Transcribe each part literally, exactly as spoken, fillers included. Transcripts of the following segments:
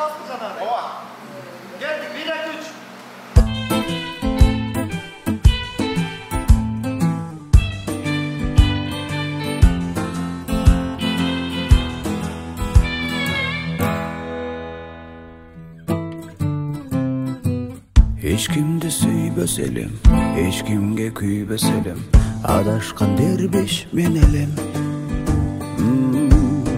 Bastı sana. Ova. Geldik bir iki üç. Hiç kimde süybös elim, hiç kimge küybös elim. Adaşkan derbeş men elem. hmm.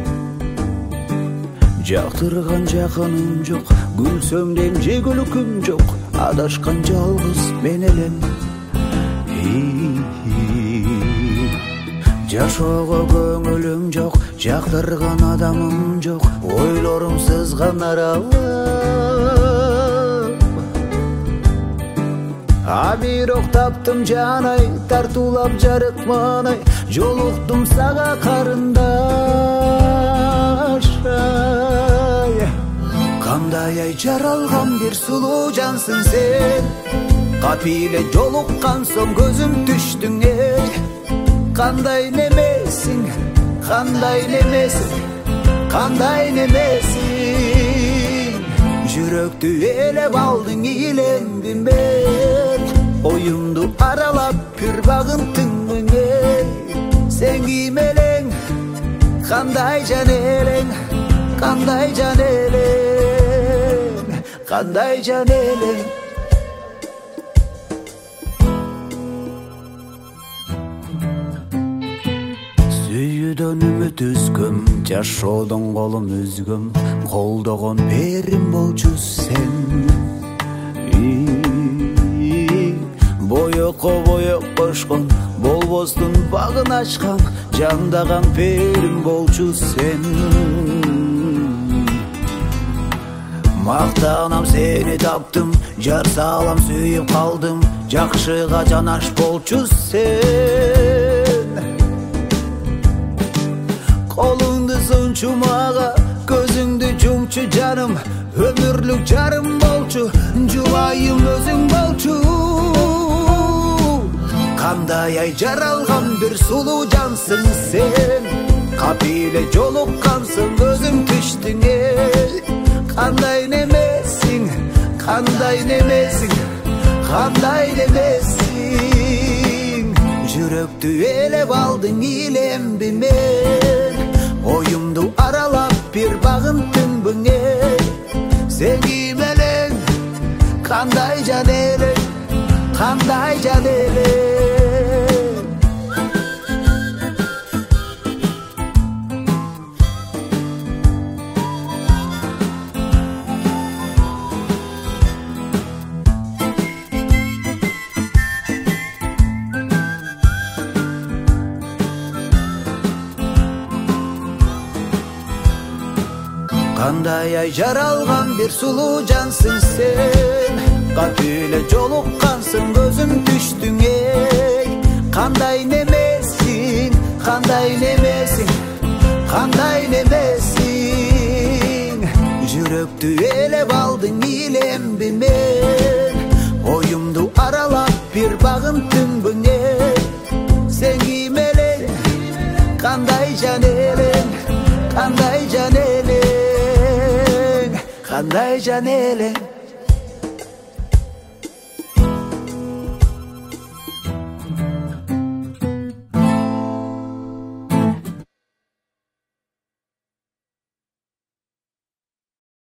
Jaktırgan jakınım jok, gülsömden je gülüküm jok. Adaşkan жалгыз men elem. Жашоого көңүлүм жок, жактырган адамым жок. Ойлорум сызган аралап. Абирок таптым жанай, тартуулап жарыкманай. Жолуктум сага карындаш. Кандай ай жаралган бир сулуу жансың сен. Капиле жолуккан соң көзүм түштүң эй. Кандай немесиң, кандай немесиң, кандай немесиң. Жүрөктү элеп алдың илендим мен. Оюмду аралап пүр багынтың эй. Сен ким элең, кандай жан элең, кандай жан элең, кандай жан элең. Сүйүүдөн үмүт үзгөм, жашоодон колум үзгөм. Колдогон берим болчу сен. Боёкко боёк кошкон, болбостун багын ачкан. Жандаган перим болчу сен. Мактанам сени таптым, жар салам сүйүп калдым. Жакшыга жанаш болчу сен. Колуңду сунчу мага, көзүңдү жумчу жаным. Өмүрлүк жарым болчу, жубайым өзүң болчу. Кандай ай жаралган бир сулуу жансың сен. Капиле жолуккансың өзүң түштүң эй. Кандай немесиң, кандай немесиң, кандай немесиң. Жүрөктү элеп алдың илемби мен. Оюмду аралап бир багынтың эй. Сен ким элең, кандай жан элең, кандай жан элең. Кандай ай жаралган бир сулуу жансың сен. Капиле жолуккансың көзүм түштүң эй. Кандай немесиң, кандай немесиң, кандай немесиң. Жүрөктү элеп алдың илемби мен. Оюмду аралап бир багынтың эй. Сен ким элең, кандай жан элең, кандай жан элең, кандай жан элең.